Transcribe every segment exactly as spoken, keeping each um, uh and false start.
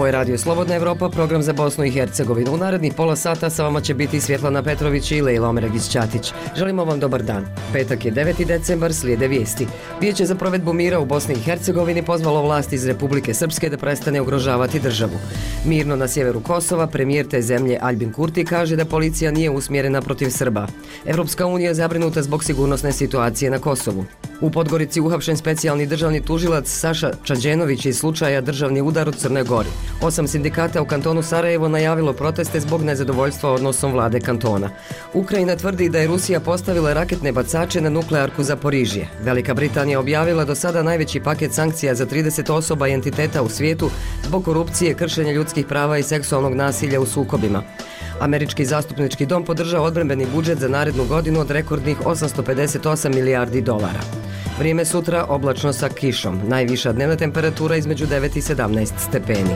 je Radio Slobodna Evropa, program za Bosnu i Hercegovinu. U narednih pola sata sa vama će biti Svjetlana Petrović i Lejla Omeregić-Ćatić. Želimo vam dobar dan. Petak je deveti decembar, slijede vijesti. Vijeće za provedbu mira u Bosni i Hercegovini pozvalo vlast iz Republike Srpske da prestane ugrožavati državu. Mirno na sjeveru Kosova, premijer te zemlje Aljbin Kurti kaže da policija nije usmjerena protiv Srba. Evropska unija je zabrinuta zbog sigurnosne situacije na Kosovu. U Podgorici uhapšen specijalni državni tužilac Saša Čađenović iz slučaja državni udar u Crnoj Gori. Osam sindikata u kantonu Sarajevo najavilo proteste zbog nezadovoljstva odnosom vlade kantona. Ukrajina tvrdi da je Rusija postavila raketne bacače na nuklearku Zaporižje. Velika Britanija objavila do sada najveći paket sankcija za trideset osoba i entiteta u svijetu zbog korupcije, kršenja ljudskih prava i seksualnog nasilja u sukobima. Američki zastupnički dom podržao odbrambeni budžet za narednu godinu od rekordnih osamsto pedeset osam milijardi dolara. Vrijeme sutra oblačno sa kišom. Najviša dnevna temperatura između devet i sedamnaest stepeni.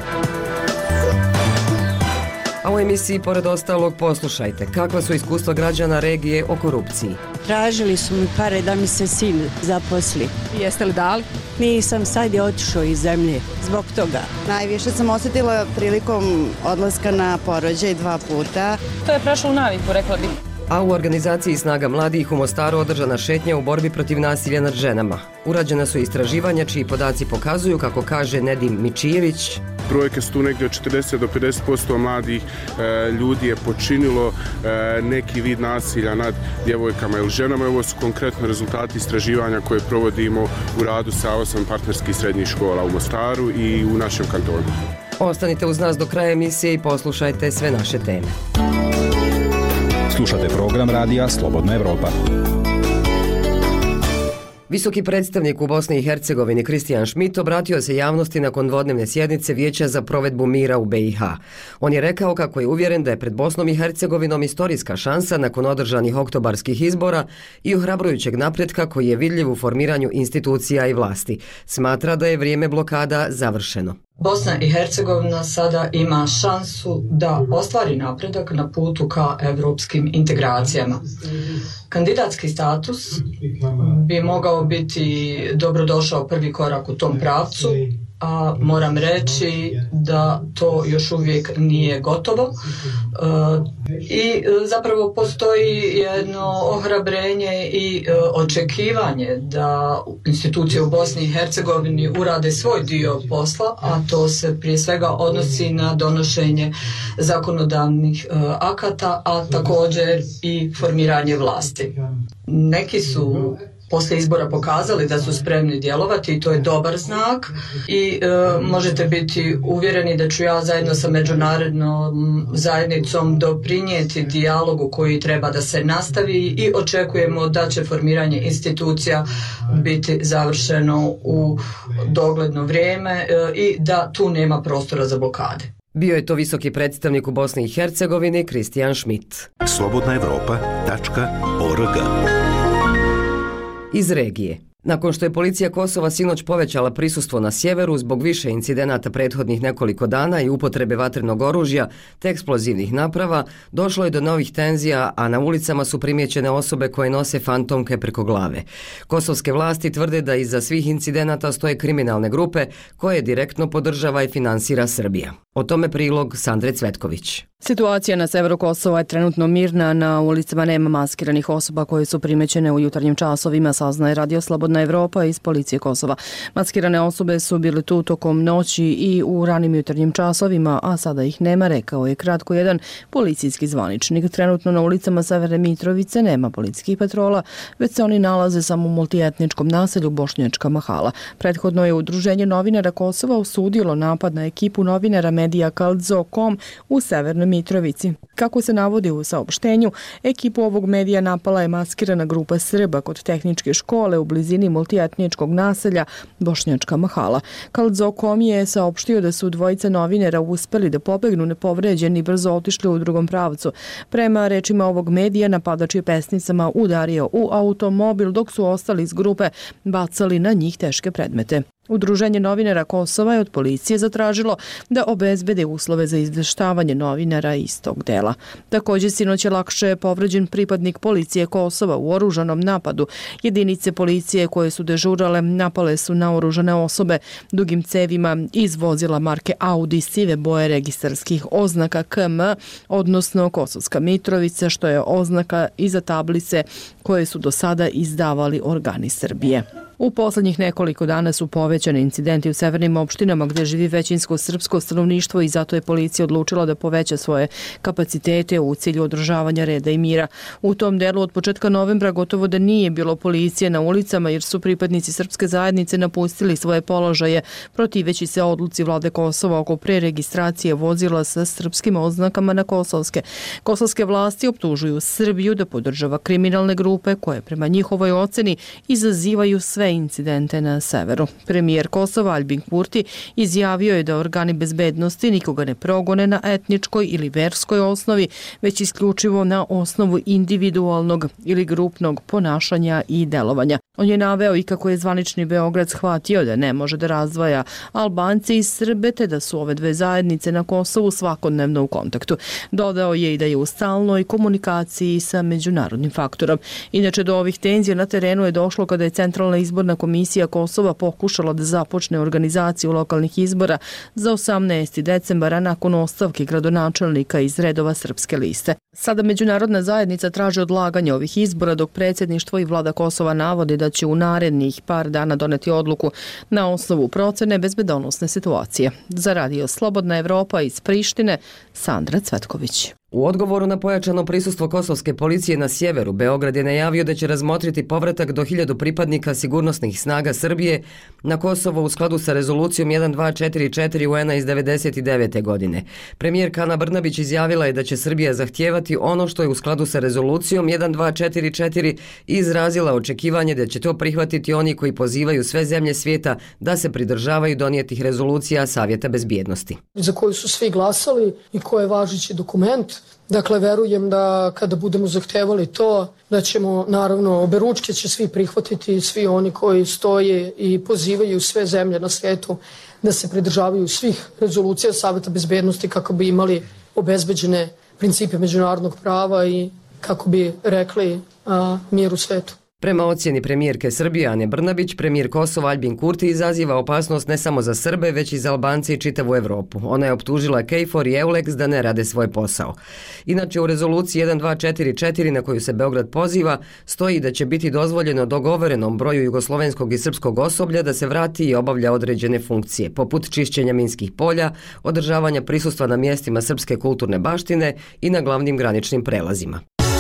A u emisiji pored ostalog poslušajte kakva su iskustva građana regije o korupciji. Tražili su mi pare da mi se sin zaposli. Jeste li dali? Nisam, sad je otišao iz zemlje zbog toga. Najviše sam osjetila prilikom odlaska na porođaj dva puta. To je prešlo u naviku, rekla bih. A u organizaciji Snaga mladih u Mostaru održana šetnja u borbi protiv nasilja nad ženama. Urađena su istraživanja čiji podaci pokazuju, kako kaže Nedim Mičijević, brojke su tu negdje od četrdeset do pedeset posto mladih e, ljudi je počinilo e, neki vid nasilja nad djevojkama ili ženama. Ovo su konkretno rezultati istraživanja koje provodimo u radu sa osam partnerskih srednjih škola u Mostaru i u našem kantonu. Ostanite uz nas do kraja emisije i poslušajte sve naše teme. Slušate program radija Slobodna Evropa. Visoki predstavnik u Bosni i Hercegovini Kristijan Šmit obratio se javnosti nakon dvodnevne sjednice Vijeća za provedbu mira u B i H. On je rekao kako je uvjeren da je pred Bosnom i Hercegovinom istorijska šansa nakon održanih oktobarskih izbora i ohrabrujućeg napretka koji je vidljiv u formiranju institucija i vlasti. Smatra da je vrijeme blokada završeno. Bosna i Hercegovina sada ima šansu da ostvari napredak na putu ka evropskim integracijama. Kandidatski status bi mogao biti dobrodošao prvi korak u tom pravcu, a moram reći da to još uvijek nije gotovo i zapravo postoji jedno ohrabrenje i očekivanje da institucije u Bosni i Hercegovini urade svoj dio posla, a to se prije svega odnosi na donošenje zakonodavnih akata, a također i formiranje vlasti. Neki su poslije izbora pokazali da su spremni djelovati i to je dobar znak i e, možete biti uvjereni da ću ja zajedno sa međunarodnom zajednicom doprinijeti dijalogu koji treba da se nastavi i očekujemo da će formiranje institucija biti završeno u dogledno vrijeme e, i da tu nema prostora za blokade. Bio je to visoki predstavnik u Bosni i Hercegovini Kristijan Šmit. slobodna evropa tačka org. Iz regije. Nakon što je policija Kosova sinoć povećala prisustvo na sjeveru zbog više incidenata prethodnih nekoliko dana i upotrebe vatrenog oružja te eksplozivnih naprava, došlo je do novih tenzija, a na ulicama su primijećene osobe koje nose fantomke preko glave. Kosovske vlasti tvrde da iza svih incidenata stoje kriminalne grupe koje direktno podržava i finansira Srbija. O tome prilog Sandre Cvetković. Situacija na severu Kosova je trenutno mirna, na ulicama nema maskiranih osoba koje su primećene u jutarnjim časovima, saznaje Radio Slobodna Evropa iz policije Kosova. Maskirane osobe su bile tu tokom noći i u ranim jutarnjim časovima, a sada ih nema, rekao je kratko jedan policijski zvaničnik. Trenutno na ulicama Severne Mitrovice nema policijskih patrola, već se oni nalaze samo u multietničkom naselju Bošnjačka Mahala. Prethodno je Udruženje novinara Kosova osudilo napad na ekipu novinara medija Kaldzo tačka com u Severnoj Mitrovici. Kako se navodi u saopštenju, ekipu ovog medija napala je maskirana grupa Srba kod tehničke škole u blizini multietničkog naselja Bošnjačka Mahala. Kaldzo tačka com je saopštio da su dvojica novinara uspeli da pobegnu nepovređeni i brzo otišli u drugom pravcu. Prema rečima ovog medija, napadač je pesnicama udario u automobil dok su ostali iz grupe bacali na njih teške predmete. Udruženje novinara Kosova je od policije zatražilo da obezbede uslove za izveštavanje novinara iz tog dela. Također, sinoć je lakše povređen pripadnik policije Kosova u oružanom napadu. Jedinice policije koje su dežurale napale su na oružane osobe dugim cevima iz vozila marke Audi sive boje registarskih oznaka K M, odnosno Kosovska Mitrovica, što je oznaka iza tablice koje su do sada izdavali organi Srbije. U poslednjih nekoliko dana su povećani incidenti u severnim opštinama gdje živi većinsko srpsko stanovništvo i zato je policija odlučila da poveća svoje kapacitete u cilju održavanja reda i mira. U tom delu od početka novembra gotovo da nije bilo policije na ulicama jer su pripadnici srpske zajednice napustili svoje položaje protiveći se odluci vlade Kosova oko preregistracije vozila sa srpskim oznakama na kosovske. Kosovske vlasti optužuju Srbiju da podržava kriminalne grupe koje prema njihovoj oceni izazivaju sve incidente na severu. Premijer Kosova Albin Kurti izjavio je da organi bezbednosti nikoga ne progone na etničkoj ili verskoj osnovi, već isključivo na osnovu individualnog ili grupnog ponašanja i delovanja. On je naveo i kako je zvanični Beograd shvatio da ne može da razdvaja Albance i Srbe, te da su ove dve zajednice na Kosovu svakodnevno u kontaktu. Dodao je i da je u stalnoj komunikaciji sa međunarodnim faktorom. Inače, do ovih tenzija na terenu je došlo kada je Centralna izborna komisija Kosova pokušala da započne organizaciju lokalnih izbora za osamnaesti decembara nakon ostavke gradonačelnika iz redova Srpske liste. Sada međunarodna zajednica traži odlaganje ovih izbora dok predsjedništvo i vlada Kosova navodi da će u narednih par dana doneti odluku na osnovu procene bezbedonosne situacije. Za Radio Slobodna Evropa iz Prištine, Sandra Cvetković. U odgovoru na pojačano prisustvo kosovske policije na sjeveru, Beograd je najavio da će razmotriti povratak do hiljadu pripadnika sigurnosnih snaga Srbije na Kosovo u skladu sa rezolucijom jedan dva četiri četiri U N-a iz devedeset devete. godine. Premijerka Ana Brnabić izjavila je da će Srbija zahtijevati ono što je u skladu sa rezolucijom jedan dva četiri četiri i izrazila očekivanje da će to prihvatiti oni koji pozivaju sve zemlje svijeta da se pridržavaju donijetih rezolucija Savjeta bezbjednosti. Za koju su svi glasali i ko je važeći dokument. Dakle, verujem da kada budemo zahtevali to, da ćemo, naravno, oberučke će svi prihvatiti, svi oni koji stoje i pozivaju sve zemlje na svijetu da se pridržavaju svih rezolucija Savjeta bezbednosti kako bi imali obezbeđene principe međunarodnog prava i kako bi rekli a, mir u svijetu. Prema ocjeni premijerke Srbije Ane Brnabić, premijer Kosova Albin Kurti izaziva opasnost ne samo za Srbe, već i za Albance i čitavu Evropu. Ona je optužila KFOR i EULEX da ne rade svoj posao. Inače, u rezoluciji jedan dva četiri četiri na koju se Beograd poziva, stoji da će biti dozvoljeno dogovorenom broju jugoslovenskog i srpskog osoblja da se vrati i obavlja određene funkcije, poput čišćenja minskih polja, održavanja prisustva na mjestima srpske kulturne baštine i na glavnim graničnim prelazima.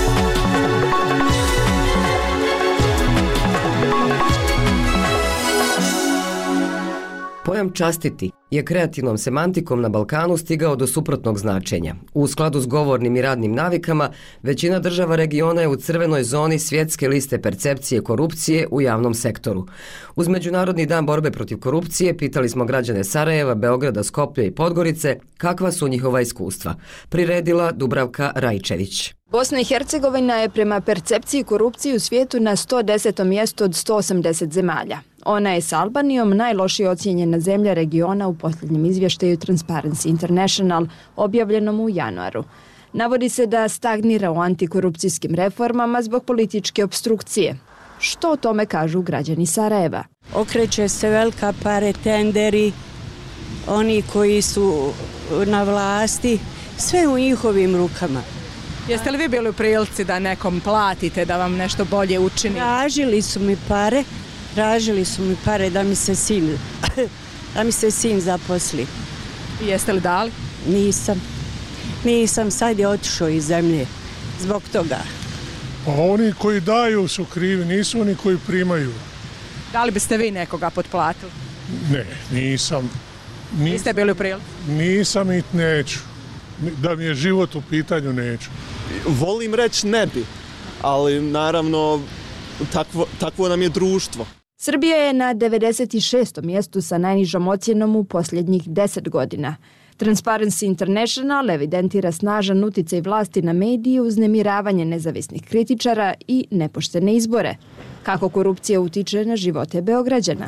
Pojam častiti je kreativnom semantikom na Balkanu stigao do suprotnog značenja. U skladu s govornim i radnim navikama, većina država regiona je u crvenoj zoni svjetske liste percepcije korupcije u javnom sektoru. Uz Međunarodni dan borbe protiv korupcije pitali smo građane Sarajeva, Beograda, Skoplja i Podgorice kakva su njihova iskustva. Priredila Dubravka Rajčević. Bosna i Hercegovina je prema percepciji korupcije u svijetu na sto desetom mjestu od sto osamdeset zemalja. Ona je s Albanijom najlošije ocijenjena zemlja regiona u posljednjem izvještaju Transparency International objavljenom u januaru. Navodi se da stagnira u antikorupcijskim reformama zbog političke obstrukcije. Što o tome kažu građani Sarajeva? Okreće se velika pare, tenderi, oni koji su na vlasti, sve u njihovim rukama. Jeste li vi bili u prilici da nekom platite da vam nešto bolje učini? Tražili su mi pare, tražili su mi pare da mi se sin, da mi se sin zaposli. I jeste li dali? Nisam. Nisam, sad je otišao iz zemlje zbog toga. Pa oni koji daju su krivi, nisu oni koji primaju. Da li biste vi nekoga potplatili? Ne, nisam. Ni, Niste bili u prilici? Nisam i neću. Da mi je život u pitanju, neću. Volim reći ne bi, ali naravno takvo, takvo nam je društvo. Srbija je na devedeset šestom mjestu sa najnižom ocjenom u posljednjih deset godina. Transparency International evidentira snažan uticaj vlasti na medije, uznemiravanje nezavisnih kritičara i nepoštene izbore. Kako korupcija utiče na živote Beograđana?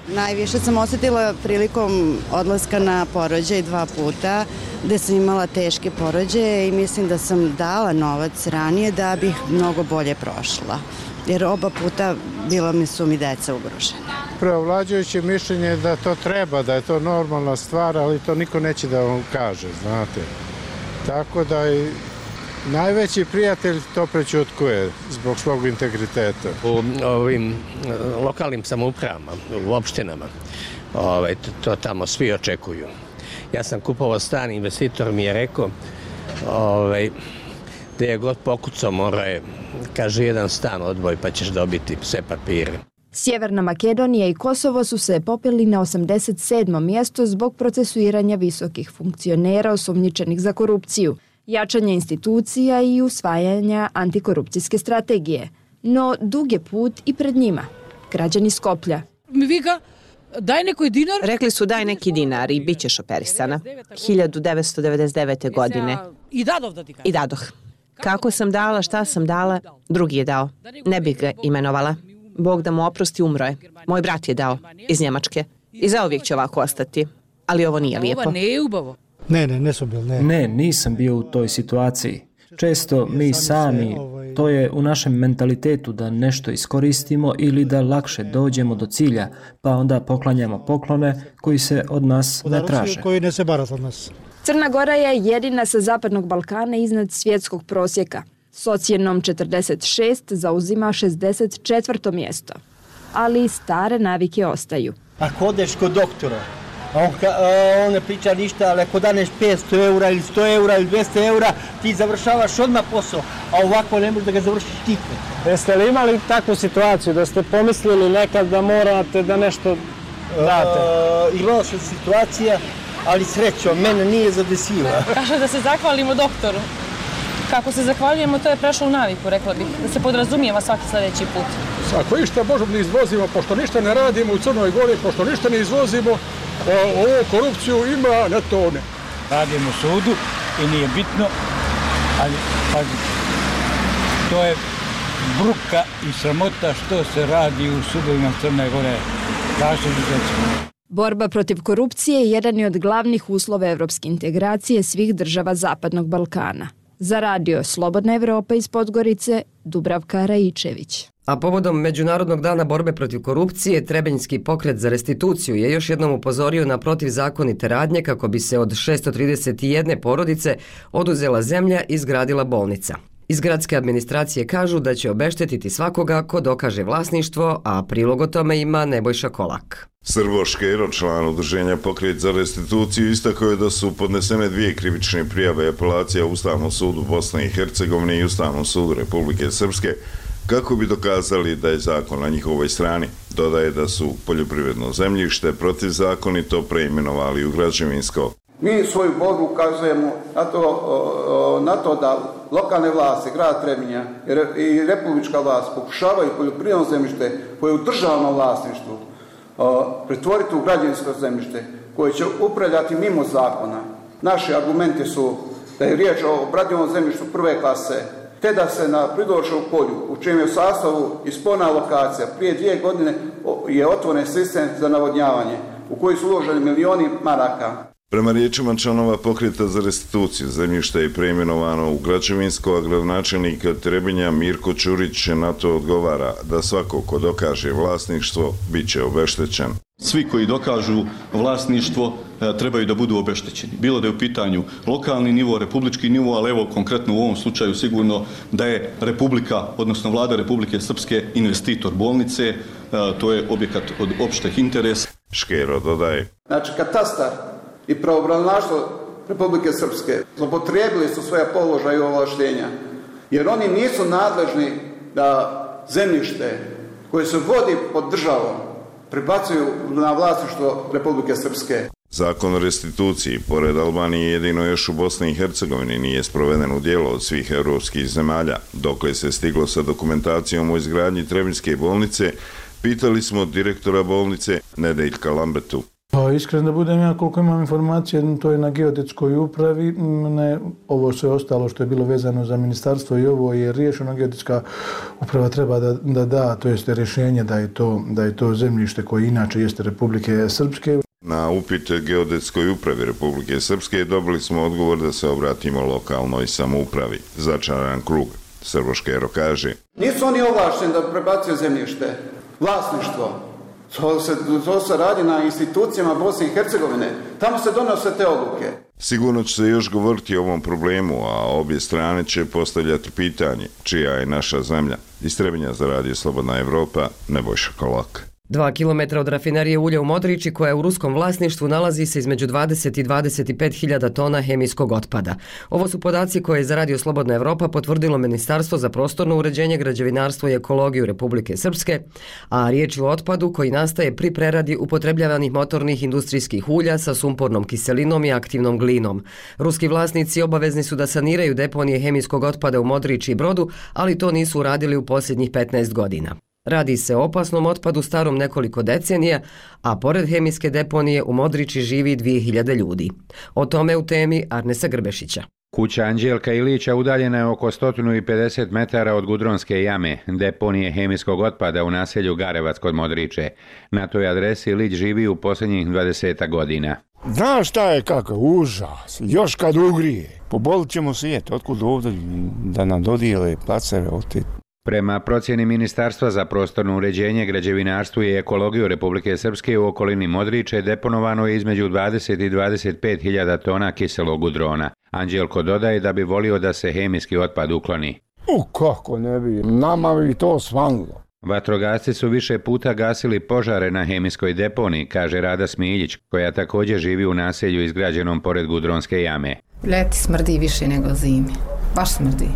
Najviše sam osjetila prilikom odlaska na porođaj dva puta, gde sam imala teške porođaje i mislim da sam dala novac ranije da bih mnogo bolje prošla. Jer oba puta bila mi su mi deca ugrožena. Preovlađujuće mišljenje je da to treba, da je to normalna stvar, ali to niko neće da vam kaže, znate. Tako da i najveći prijatelj to prećutkuje zbog svog integriteta. U ovim lokalnim samoupravama, u opštinama, ovaj, to tamo svi očekuju. Ja sam kupovao stan, investitor mi je rekao, ovaj, da je god pokucao mora je, kaže, jedan stan odvoj pa ćeš dobiti sve papire. Sjeverna Makedonija i Kosovo su se popeli na osamdeset sedmo mjesto zbog procesuiranja visokih funkcionera osumnjičenih za korupciju, jačanja institucija i usvajanja antikorupcijske strategije. No dug je put i pred njima. Građani Skoplja. Mi vika, daj neki dinar. Rekli su daj neki dinar i bit ćeš operisana. hiljadu devetsto devedeset devete. godine. I dadov da ti kažem. I dadoh. Kako sam dala, šta sam dala, drugi je dao. Ne bih ga imenovala. Bog da mu oprosti, umro je. Moj brat je dao, iz Njemačke. I zauvijek će ovako ostati. Ali ovo nije lijepo. Ovo nije ubavo. Ne, ne, nisam bil, ne. Ne, nisam bio u toj situaciji. Često mi sami, to je u našem mentalitetu da nešto iskoristimo ili da lakše dođemo do cilja, pa onda poklanjamo poklone koji se od nas ne traže. Koji ne se barat od nas. Crna Gora je jedina sa Zapadnog Balkana iznad svjetskog prosjeka. S ocjenom četrdeset šest zauzima šezdeset četvrto mjesto. Ali stare navike ostaju. Ako odeš kod doktora, a on, ka, a on ne priča ništa, ali ako daneš petsto eura ili sto eura ili dvjesto eura, ti završavaš odmah posao, a ovako ne možeš da ga završiš nikad. Jeste li imali takvu situaciju da ste pomislili nekad da morate da nešto date? Uh, imao sam situacija, ali srećom, mene nije zadesila. Kaže da se zahvalimo doktoru. Kako se zahvaljujemo, to je prešlo u naviku, rekla bih, da se podrazumijeva svaki sljedeći put. Ako išta možemo da izvozimo, pošto ništa ne radimo u Crnoj Gori, pošto ništa ne izvozimo, ovu korupciju ima, ne to ne. Radimo u sudu i nije bitno, ali pazite, to je bruka i sramota što se radi u sudovima Crne Gore. Borba protiv korupcije je jedan od glavnih uslova evropske integracije svih država Zapadnog Balkana. Za radio Slobodna Evropa iz Podgorice, Dubravka Raičević. A povodom Međunarodnog dana borbe protiv korupcije, Trebinjski pokret za restituciju je još jednom upozorio na protivzakonite radnje kako bi se od šesto trideset jedne porodice oduzela zemlja i izgradila bolnica. Iz gradske administracije kažu da će obeštetiti svakoga ko dokaže vlasništvo, a prilog o tome ima Nebojša Kolak. Srvo Škero, član udruženja Pokret za restituciju, istakao je da su podnesene dvije krivične prijave i apelacija u Ustavnom sudu Bosne i Hercegovine i Ustavnom sudu Republike Srpske kako bi dokazali da je zakon na njihovoj strani. Dodaje da su poljoprivredno zemljište protivzakonito preimenovali u građevinsko. Mi svoju borbu ukazujemo na to, na to da lokalne vlasti, grad Trebinja i republička vlast pokušavaju poljoprivredno zemljište koje je u državnom vlasništvu pretvoriti u građevinsko zemljište koje će upravljati mimo zakona. Naši argumenti su da je riječ o obradivom zemljištu prve klase, te da se na Pridorčevom polju, u čijem je u sastavu i spojna lokacija, prije dvije godine je otvoren sistem za navodnjavanje, u koji su uloženi milioni maraka. Prema riječima članova Pokreta za restituciju, zemljište je preimenovano u građevinsko, a gradonačelnik Trebinja Mirko Ćurić na to odgovara da svako ko dokaže vlasništvo bit će obeštećen. Svi koji dokažu vlasništvo trebaju da budu obeštećeni. Bilo da je u pitanju lokalni nivo, republički nivo, ali evo konkretno u ovom slučaju sigurno da je Republika, odnosno Vlada Republike Srpske investitor bolnice, to je objekat od opšteg interesa. Škero dodaje. Znači katastar i pravobranilaštvo Republike Srpske zloupotrijebili su svoje položaje i ovlaštenja, jer oni nisu nadležni da zemljište koje se vodi pod državom prebacuju na vlasništvo Republike Srpske. Zakon o restituciji, pored Albanije, jedino još u Bosni i Hercegovini nije sproveden u djelo od svih europskih zemalja. Dokle se stiglo sa dokumentacijom o izgradnji Trebinjske bolnice, pitali smo direktora bolnice Nedeljka Lambetu. Pa iskreno da budem ja, koliko imam informacije, to je na geodetskoj upravi, ne, ovo sve ostalo što je bilo vezano za ministarstvo i ovo je riješeno, geodetska uprava treba da da, da to jeste rješenje da je to, da je to zemljište koje inače jeste Republike Srpske. Na upit geodetskoj upravi Republike Srpske dobili smo odgovor da se obratimo lokalnoj samoupravi. Začaran krug. Srboškero kaže. Nisu oni ovlašteni da prebacuju zemljište, vlasništvo. To se, to se radi na institucijama Bosne i Hercegovine. Tamo se donose te odluke. Sigurno će se još govoriti o ovom problemu, a obje strane će postavljati pitanje čija je naša zemlja. Iz Trebinja za Radio Slobodna Evropa, Nebojša Kolak. Dva kilometra od rafinerije ulja u Modriči, koja je u ruskom vlasništvu, nalazi se između dvadeset i dvadeset pet hiljada tona hemijskog otpada. Ovo su podaci koje je za Radio Slobodna Evropa potvrdilo Ministarstvo za prostorno uređenje, građevinarstvo i ekologiju Republike Srpske, a riječ je o otpadu koji nastaje pri preradi upotrebljavanih motornih industrijskih ulja sa sumpornom kiselinom i aktivnom glinom. Ruski vlasnici obavezni su da saniraju deponije hemijskog otpada u Modriči i Brodu, ali to nisu uradili u posljednjih petnaest godina. Radi se o opasnom otpadu starom nekoliko decenija, a pored hemijske deponije u Modriči živi dvije hiljade ljudi. O tome u temi Arnesa Grbešića. Kuća Anđelka Ilića udaljena je oko sto pedeset metara od Gudronske jame, deponije hemijskog otpada u naselju Garevac kod Modriče. Na toj adresi Ilić živi u posljednjih dvadeset godina. Znaš šta je kakav užas, još kad ugrije. Pobolit ćemo svijet, otkud ovdje da nam dodijele placeve od te. Prema procjeni Ministarstva za prostorno uređenje, građevinarstvo i ekologiju Republike Srpske u okolini Modriče deponovano je između dvadeset i dvadeset pet hiljada tona kiselog gudrona. Anđelko dodaje da bi volio da se hemijski otpad ukloni. U, kako ne bi, nama bi to svanilo. Vatrogasci su više puta gasili požare na hemijskoj deponiji, kaže Rada Smiljić, koja također živi u naselju izgrađenom pored Gudronske jame. Ljeti smrdi više nego zimi, baš smrdi.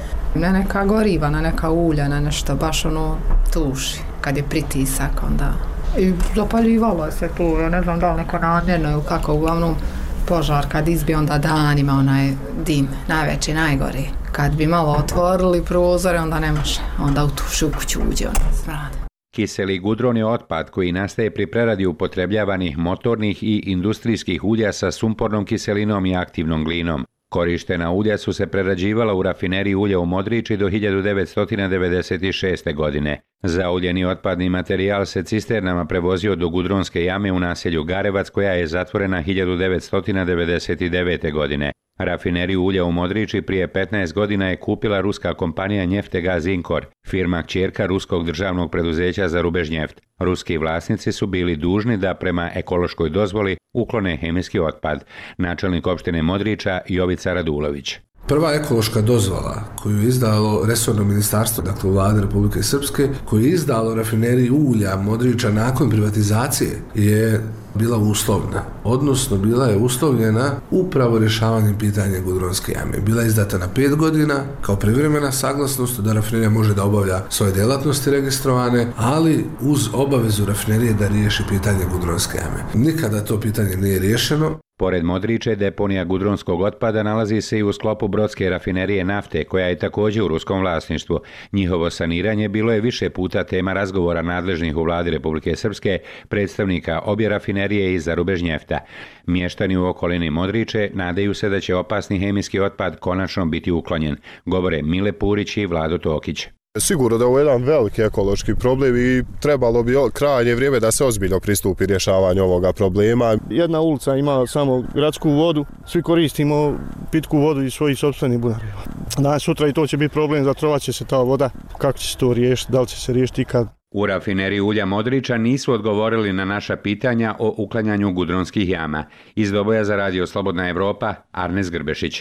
Na neka goriva, na neka ulja, na nešto, baš ono tuši. Kad je pritisak, onda... I zapaljivalo se tu, ja ne znam da li neko namjerno ili kako, uglavnom požar kad izbije, onda danima onaj dim, najveći, najgori. Kad bi malo otvorili prozore, onda ne može, onda u tuši u kuću uđe, onda smrade. Kiseli gudron je otpad koji nastaje pri preradi upotrebljavanih motornih i industrijskih ulja sa sumpornom kiselinom i aktivnom glinom. Korištena ulja su se prerađivala u rafineriji ulja u Modriči do hiljadu devetsto devedeset šeste. godine. Zauljeni otpadni materijal se cisternama prevozio do Gudronske jame u naselju Garevac, koja je zatvorena hiljadu devetsto devedeset devete. godine. Rafineriju ulja u Modriči prije petnaest godina je kupila ruska kompanija Njeftega Zinkor, firma kćerka ruskog državnog preduzeća za Rubežnjeft. Ruski vlasnici su bili dužni da prema ekološkoj dozvoli uklone hemijski otpad. Načelnik opštine Modriča Jovica Radulović. Prva ekološka dozvola koju je izdalo resorno ministarstvo, dakle vlade Republike Srpske, koju je izdalo rafineriji ulja Modriča nakon privatizacije, je bila uslovna, odnosno bila je uslovljena upravo rješavanjem pitanja Gudronske jame. Bila je izdata na pet godina kao privremena saglasnost da rafinerija može da obavlja svoje djelatnosti registrovane, ali uz obavezu rafinerije da riješi pitanje Gudronske jame. Nikada to pitanje nije riješeno. Pored Modriče, deponija gudronskog otpada nalazi se i u sklopu brodske rafinerije nafte, koja je također u ruskom vlasništvu. Njihovo saniranje bilo je više puta tema razgovora nadležnih u vladi Republike Srpske, predstavnika obje rafinerije i za Rubežnjefta. Mještani u okolini Modriče nadaju se da će opasni hemijski otpad konačno biti uklonjen, govore Mile Purić i Vlado Tokić. Sigurno da je ovo jedan veliki ekološki problem i trebalo bi krajnje vrijeme da se ozbiljno pristupi rješavanju ovoga problema. Jedna ulica ima samo gradsku vodu, svi koristimo pitku vodu iz svojih sopstvenih bunara. Danas sutra i to će biti problem, zatrovat će se ta voda. Kako će se to riješiti, da li će se riješiti ikad? U rafineriji ulja Modriča nisu odgovorili na naša pitanja o uklanjanju gudronskih jama. Iz Doboja za Radio Slobodna Evropa, Arnes Grbešić.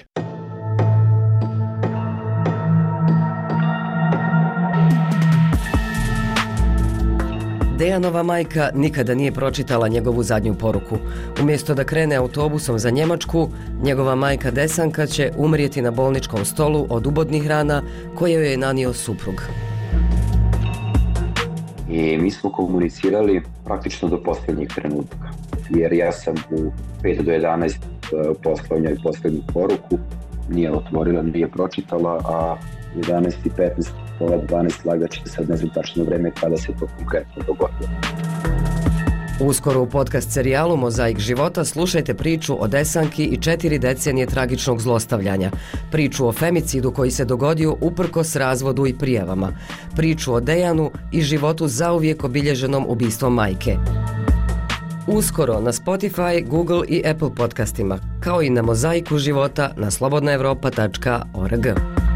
Dejanova majka nikada nije pročitala njegovu zadnju poruku. Umjesto da krene autobusom za Njemačku, njegova majka Desanka će umrijeti na bolničkom stolu od ubodnih rana koje joj je nanio suprug. I mi smo komunicirali praktično do posljednjih trenutka, jer ja sam u pet do jedanaest poslao njoj posljednju poruku, nije otvorila, nije pročitala, a jedanaest i petnaest, pola dvanaest lagaće sad ne znam tačno vreme kada se to konkretno dogodilo. Uskoro u podcast serijalu Mozaik života slušajte priču o Desanki i četiri decenije tragičnog zlostavljanja. Priču o femicidu koji se dogodio uprkos razvodu i prijavama. Priču o Dejanu i životu zauvijek obilježenom ubistvom majke. Uskoro na Spotify, Google i Apple podcastima, kao i na Mozaiku života na slobodna europa tačka org.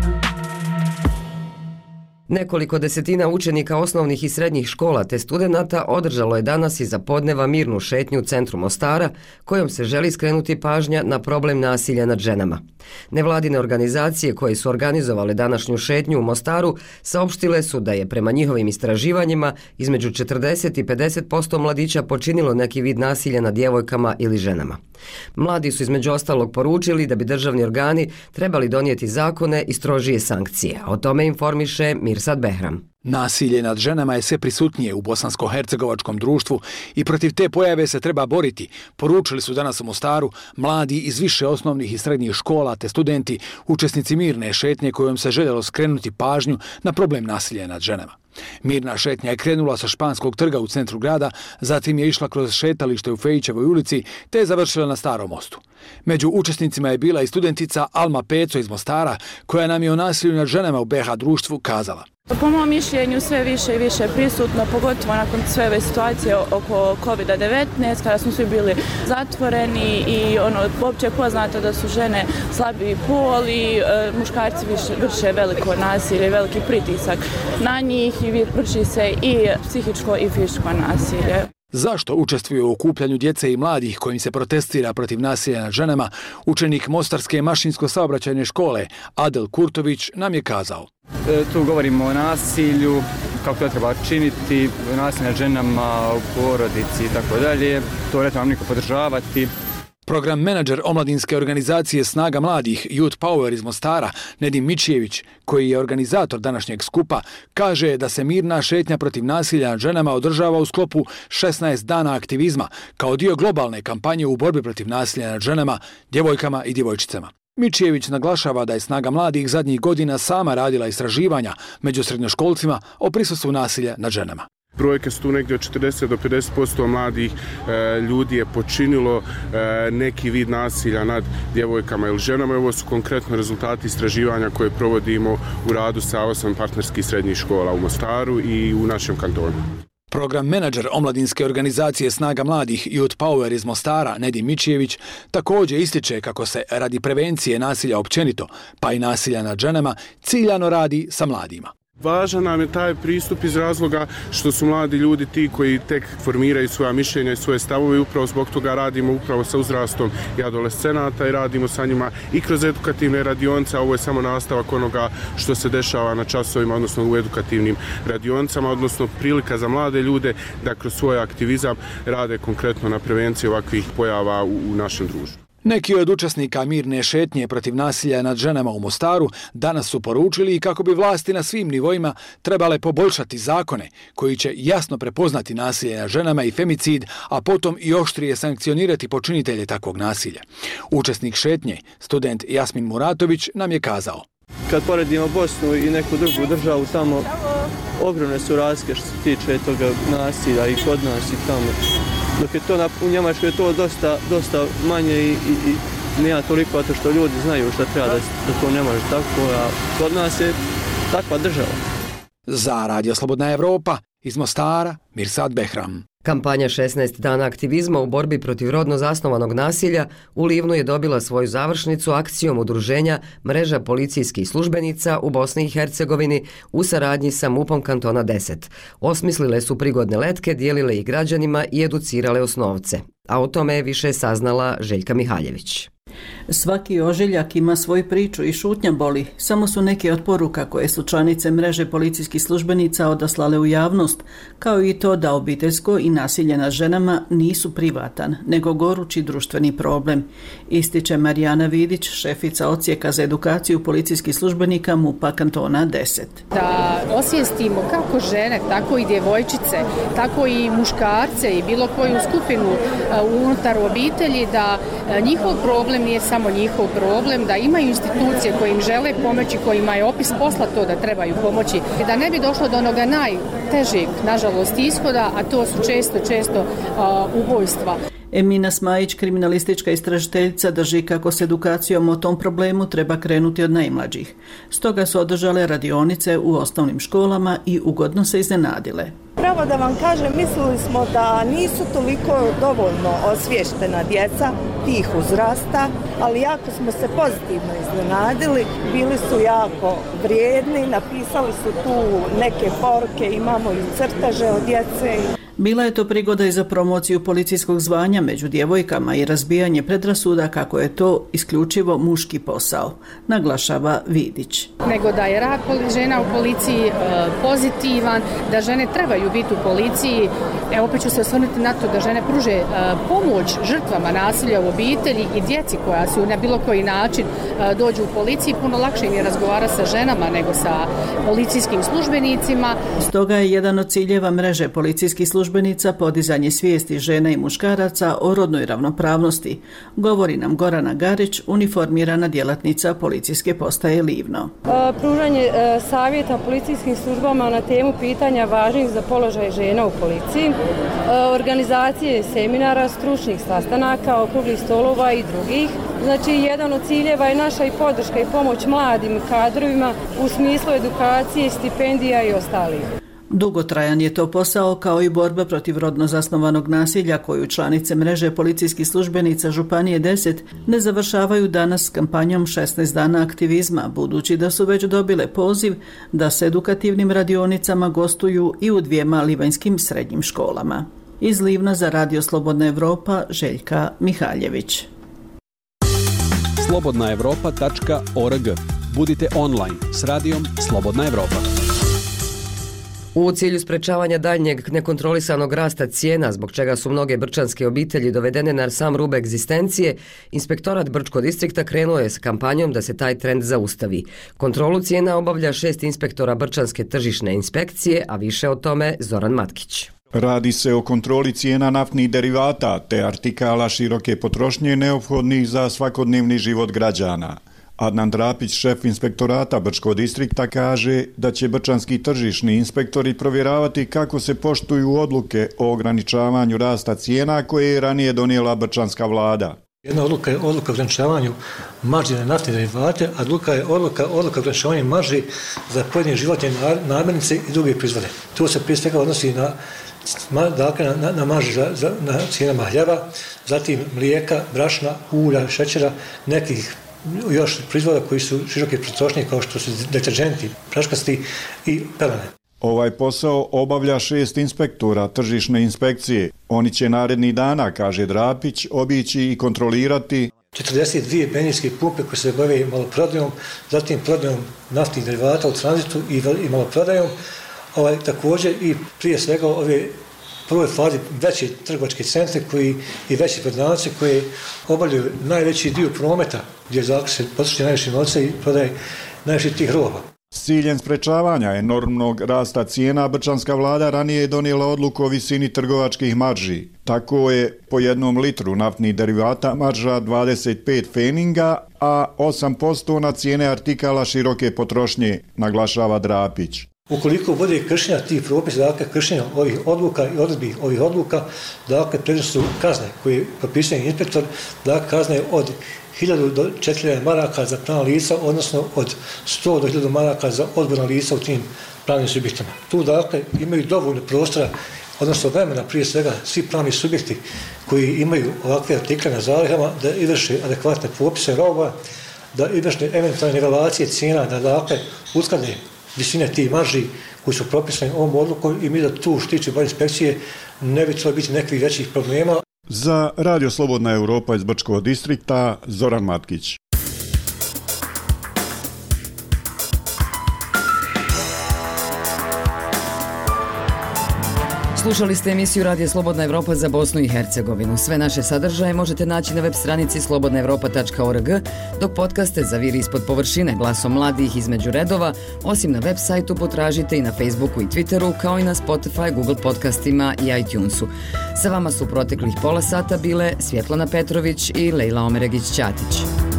Nekoliko desetina učenika osnovnih i srednjih škola te studenata održalo je danas iza podneva mirnu šetnju u centru Mostara, kojom se želi skrenuti pažnja na problem nasilja nad ženama. Nevladine organizacije koje su organizovale današnju šetnju u Mostaru saopštile su da je prema njihovim istraživanjima između četrdeset i pedeset posto mladića počinilo neki vid nasilja nad djevojkama ili ženama. Mladi su između ostalog poručili da bi državni organi trebali donijeti zakone i strožije sankcije. O tome informiše Mirsad Behram. Nasilje nad ženama je sve prisutnije u bosansko-hercegovačkom društvu i protiv te pojave se treba boriti, poručili su danas u Mostaru mladi iz više osnovnih i srednjih škola te studenti, učesnici mirne šetnje kojom se željelo skrenuti pažnju na problem nasilja nad ženama. Mirna šetnja je krenula sa Španskog trga u centru grada, zatim je išla kroz šetalište u Fejićevoj ulici te je završila na Starom mostu. Među učesnicima je bila i studentica Alma Peco iz Mostara, koja nam je o nasilju nad ženama u be ha društvu kazala. Po mom mišljenju sve više i više prisutno, pogotovo nakon sve ove situacije oko kovid devetnaest, kada smo svi bili zatvoreni i ono, uopće poznato da su žene slabiji pol i e, muškarci više, vrše veliko nasilje i veliki pritisak na njih i vrši se i psihičko i fizičko nasilje. Zašto učestvuju u okupljanju djece i mladih kojim se protestira protiv nasilja nad ženama, učenik Mostarske mašinsko-saobraćajne škole Adel Kurtović nam je kazao. E, tu govorimo o nasilju, kako to treba činiti, nasilje nad ženama u porodici i tako dalje. To ne trebam niko podržavati. Program menadžer omladinske organizacije Snaga mladih Youth Power iz Mostara, Nedim Mičijević, koji je organizator današnjeg skupa, kaže da se mirna šetnja protiv nasilja nad ženama održava u sklopu šesnaest dana aktivizma kao dio globalne kampanje u borbi protiv nasilja nad ženama, djevojkama i djevojčicama. Mičijević naglašava da je Snaga mladih zadnjih godina sama radila istraživanja među srednjoškolcima o prisustvu nasilja nad ženama. Brojke su tu negdje od četrdeset do pedeset posto mladih e, ljudi je počinilo e, neki vid nasilja nad djevojkama ili ženama. Ovo su konkretno rezultati istraživanja koje provodimo u radu sa osam partnerskih srednjih škola u Mostaru i u našem kantonu. Program menadžer omladinske organizacije Snaga mladih Youth Power iz Mostara, Nedim Mičijević, također ističe kako se radi prevencije nasilja općenito, pa i nasilja nad ženama, ciljano radi sa mladima. Važan nam je taj pristup iz razloga što su mladi ljudi ti koji tek formiraju svoja mišljenja i svoje stavove i upravo zbog toga radimo upravo sa uzrastom i adolescenata i radimo sa njima i kroz edukativne radionice, a ovo je samo nastavak onoga što se dešava na časovima, odnosno u edukativnim radionicama, odnosno prilika za mlade ljude da kroz svoj aktivizam rade konkretno na prevenciji ovakvih pojava u, u našem društvu. Neki od učesnika mirne šetnje protiv nasilja nad ženama u Mostaru danas su poručili kako bi vlasti na svim nivoima trebale poboljšati zakone koji će jasno prepoznati nasilje nad ženama i femicid, a potom i oštrije sankcionirati počinitelje takvog nasilja. Učesnik šetnje, student Jasmin Muratović, nam je kazao. Kad poredimo Bosnu i neku drugu državu, tamo ogromne su razlike što se tiče toga nasilja i kod nas i tamo. Dok je to na, u Njemačkoj je to dosta, dosta manje i, i, i nema toliko, zato što ljudi znaju šta treba da, da to ne može tako, a kod nas je takva država. Za Radio Slobodna Evropa iz Mostara, Mirsad Behram. Kampanja šesnaest dana aktivizma u borbi protiv rodno zasnovanog nasilja u Livnu je dobila svoju završnicu akcijom udruženja Mreža policijskih službenica u Bosni i Hercegovini u saradnji sa mupom kantona deset. Osmislile su prigodne letke, dijelile ih građanima i educirale osnovce. A o tome je više saznala Željka Mihaljević. Svaki ožiljak ima svoju priču i šutnja boli. Samo su neke od poruka koje su članice mreže policijskih službenica odaslale u javnost, kao i to da obiteljsko i nasilje nad ženama nisu privatan, nego gorući društveni problem, ističe Marijana Vidić, šefica odsjeka za edukaciju policijskih službenika MUP-a kantona deset. Da osvijestimo kako žene, tako i djevojčice, tako i muškarce i bilo koju skupinu unutar obitelji da njihov problem nije samo njihov problem, da imaju institucije koje im žele pomoći, kojima je opis posla to da trebaju pomoći, i da ne bi došlo do onoga najtežeg, nažalost, ishoda, a to su često, često uh, ubojstva. Emina Smajić, kriminalistička istražiteljica, drži kako s edukacijom o tom problemu treba krenuti od najmlađih. Stoga su održale radionice u osnovnim školama i ugodno se iznenadile. Pravo da vam kažem, mislili smo da nisu toliko dovoljno osvještena djeca tih uzrasta, ali jako smo se pozitivno iznenadili. Bili su jako vrijedni, napisali su tu neke poruke, imamo i crteže od djece. Bila je to prigoda i za promociju policijskog zvanja među djevojkama i razbijanje predrasuda kako je to isključivo muški posao, naglašava Vidić. Nego da je rad žena u policiji e, pozitivan, da žene trebaju biti u policiji. E, opet ću se osvrnuti na to da žene pruže e, pomoć žrtvama nasilja u obitelji i djeci koja su na bilo koji način e, dođu u policiji. Puno lakše im je razgovarati sa ženama nego sa policijskim službenicima. Stoga je jedan od ciljeva mreže policijskih službenika podizanje svijesti žena i muškaraca o rodnoj ravnopravnosti, govori nam Gorana Garić, uniformirana djelatnica policijske postaje Livno. Pružanje savjeta policijskim službama na temu pitanja važnih za položaj žena u policiji, organizacije seminara, stručnih sastanaka, okruglih stolova i drugih. Znači, jedan od ciljeva je naša i podrška i pomoć mladim kadrovima u smislu edukacije, stipendija i ostalih. Dugotrajan je to posao kao i borba protiv rodno zasnovanog nasilja koju članice mreže policijskih službenica Županije deset ne završavaju danas s kampanjom šesnaest dana aktivizma, budući da su već dobile poziv da s edukativnim radionicama gostuju i u dvijema livanjskim srednjim školama. Iz Livna za Radio Slobodna Evropa, Željka Mihaljević. slobodna evropa tačka org. Budite online s radijom Slobodna Evropa. U cilju sprečavanja daljnjeg nekontrolisanog rasta cijena, zbog čega su mnoge brčanske obitelji dovedene na sam rub egzistencije, Inspektorat Brčkog distrikta krenuo je s kampanjom da se taj trend zaustavi. Kontrolu cijena obavlja šest inspektora Brčanske tržišne inspekcije, a više o tome Zoran Matkić. Radi se o kontroli cijena naftnih derivata te artikala široke potrošnje neophodnih za svakodnevni život građana. Adnan Drapić, šef inspektorata Brčkog distrikta, kaže da će brčanski tržišni inspektori provjeravati kako se poštuju odluke o ograničavanju rasta cijena koje je ranije donijela brčanska vlada. Jedna odluka je odluka o ograničavanju marži na naftne derivate, a druga je odluka, odluka o ograničavanju marži za pojedine životne namirnice i druge proizvode. To se prije svega odnosi na dakle, na, na marži za, za, na cijenama hljeba, zatim mlijeka, brašna, ulja, šećera, nekih još proizvoda koji su široke potrošnje kao što su deterđenti, praškasti i pelene. Ovaj posao obavlja šest inspektora tržišne inspekcije. Oni će narednih dana, kaže Drapić, obići i kontrolirati četrdeset dvije benzinske pumpe koje se bave maloprodajom, zatim prodajom naftnih derivata u tranzitu i, i maloprodajom. Ovaj, također i prije svega ove prvoj fazi veće trgovačke centre koji i veće prodavnice koje obavljaju najveći dio prometa gdje se potroši najviše novca i prodaje najviše tih roba. S ciljem sprečavanja enormnog rasta cijena, brčanska vlada ranije je donijela odluku o visini trgovačkih marži. Tako je po jednom litru naftnih derivata marža dvadeset pet feninga, a osam posto na cijene artikala široke potrošnje, naglašava Drapić. Ukoliko bude kršenja tih propisa, dakle kršenja ovih odluka i odredbi ovih odluka, dakle predviđene su kazne koje propisuje inspektor, dakle kazne od hiljadu do četiri hiljade maraka za pravna lica, odnosno od sto do hiljadu maraka za odgovorna lica u tim pravnim subjektima. Tu dakle imaju dovoljno prostora, odnosno vremena prije svega svi pravni subjekti koji imaju ovakve artikle na zalihama da izvrše adekvatne popise roba, da izvrše eventualne nivelacije cijena, da dakle usklade visine tih marži koji su propisani ovom odlukom i mi da tu štići bar inspekcije ne bi trebalo biti nekih većih problema. Za Radio Slobodna Evropa iz Brčkog distrikta, Zoran Matkić. Slušali ste emisiju Radija Slobodna Evropa za Bosnu i Hercegovinu. Sve naše sadržaje možete naći na web stranici slobodna evropa tačka org, dok podcaste za Viri ispod površine glasom mladih između redova, osim na web sajtu potražite i na Facebooku i Twitteru, kao i na Spotify, Google podcastima i iTunesu. Sa vama su proteklih pola sata bile Svjetlana Petrović i Lejla Omeregić-Ćatić.